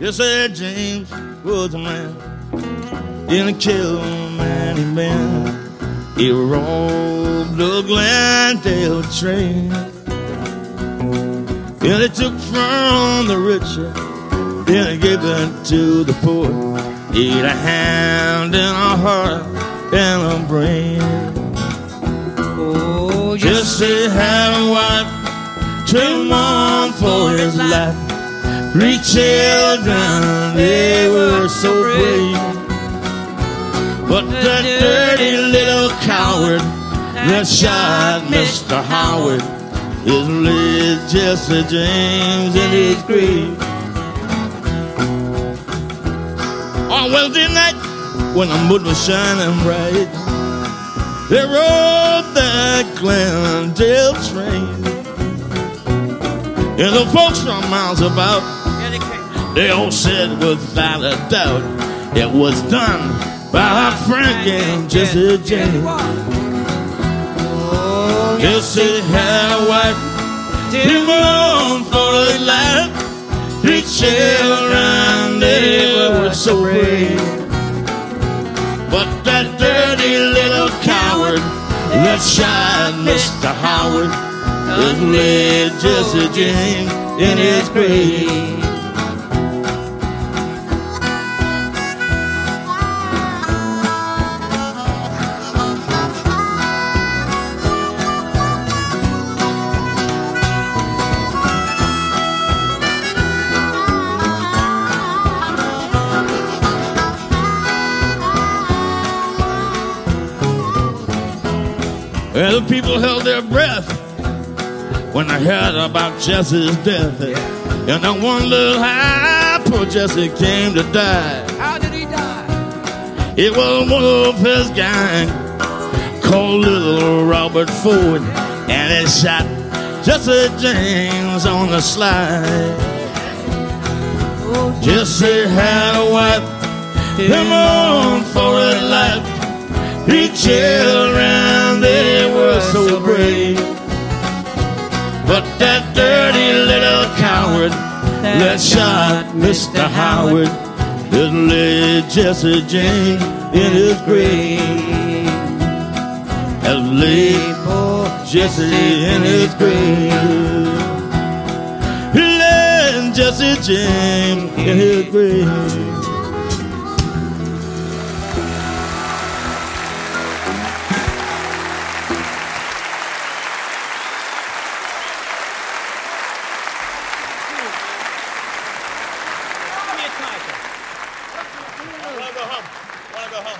Jesse James was a man in a kill many men. He robbed the Glendale train. And he took from the rich, then he gave it to the poor. He had a hand and a heart and a brain. Oh, Jesse had a wife, 2 months for his life. 3 children, they were so brave. But that dirty little coward that shot Mr. Howard is laid Jesse James in his grave. On Wednesday night, when the moon was shining bright, they rode that Glendale train. And the folks from miles about, they all said without a doubt, it was done by Frank and Jesse James. Jesse had a wife, 2 months for his life. 3 children, they were so brave. But that dirty little coward that shot Mr. Howard has laid Jesse James in his grave. Well, the people held their breath when they heard about Jesse's death. And on one little high, poor Jesse came to die. How did he die? It was one of his gang called Little Robert Ford, and he shot Jesse James on the slide. Jesse had a wife, 2 months for his life. 3 children, they were so brave. But that dirty little coward that shot Mr. Howard has laid Jesse James in his grave. Has laid Jesse in his grave. He laid Jesse James in his grave. I wanna go home.